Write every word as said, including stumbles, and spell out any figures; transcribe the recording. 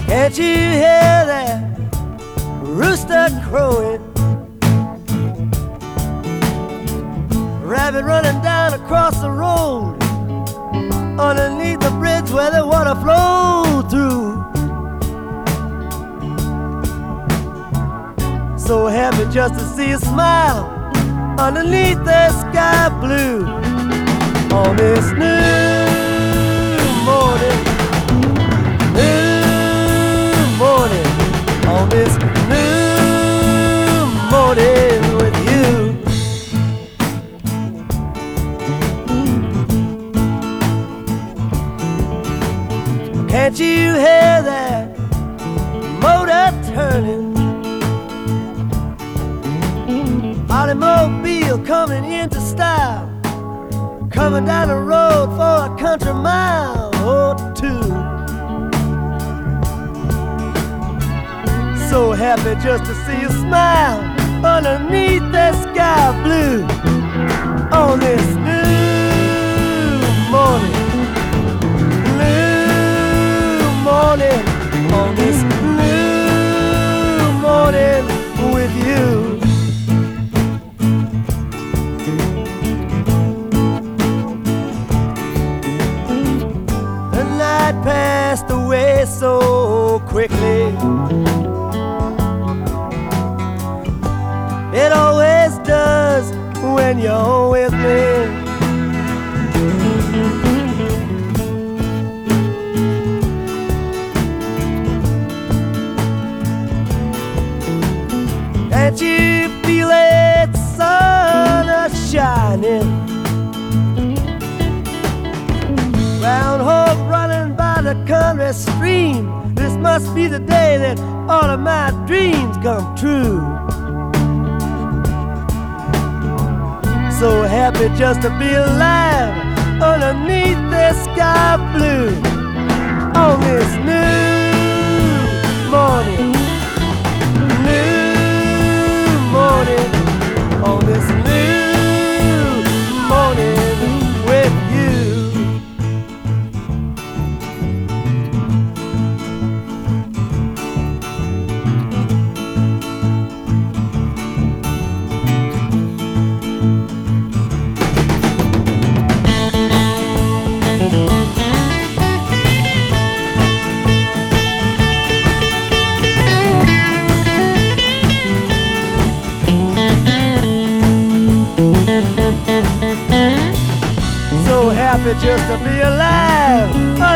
Can't you hear that rooster crowing? Rabbit running down across the road, underneath the bridge where the water flowed through. So happy just to see you smile underneath the sky blue. On this new morning, new morning, on this new morning with you. Can't you hear that motor turning? Automobile coming into style, coming down the road for a country mile or two. So happy just to see you smile underneath that sky blue. On this new morning, new morning, on this new morning with you. Passed away so quickly. It always does when you're with me. Can't you feel it, sun is shining? Round hope running by the country stream. This must be the day that all of my dreams come true. So happy just to be alive underneath the sky blue. On this new morning, new morning, on this new morning with you. Happy just to be alive